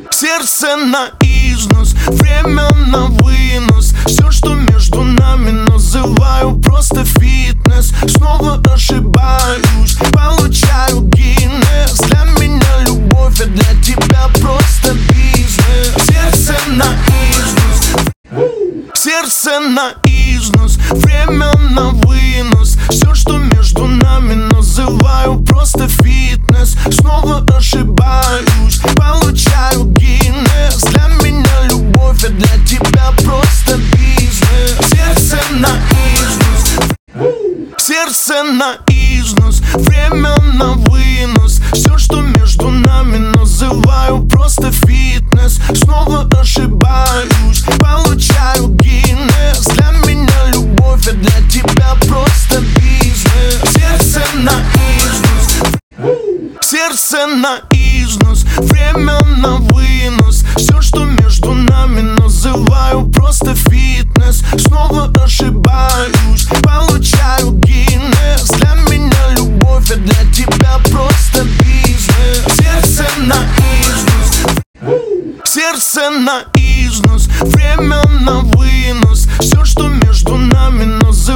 Сердце на износ, время на вынос. Все, что между нами, называю просто фитнес. Снова ошибаюсь, получаю Гиннес. Для меня любовь, а для тебя просто бизнес. Сердце на износ, сердце на износ, время на вынос. Все, что между нами, называю просто фитнес. Снова ошибаюсь, получаю Гиннес. Для меня любовь, а для тебя просто бизнес. Сердце на износ, сердце на износ, время на вынос. Все, что между нами, называю просто фитнес. Снова ошибаюсь, получаю Гиннес. Для меня любовь, а для тебя просто бизнес. Сердце на износ, сердце на износ, время на вынос. Все, что между нами, называю просто фитнес. Снова ошибаюсь, получаю Гиннес. Для меня любовь, а для тебя просто бизнес. Сердце на износ, сердце на износ, время на вынос. Все, что между нами, называю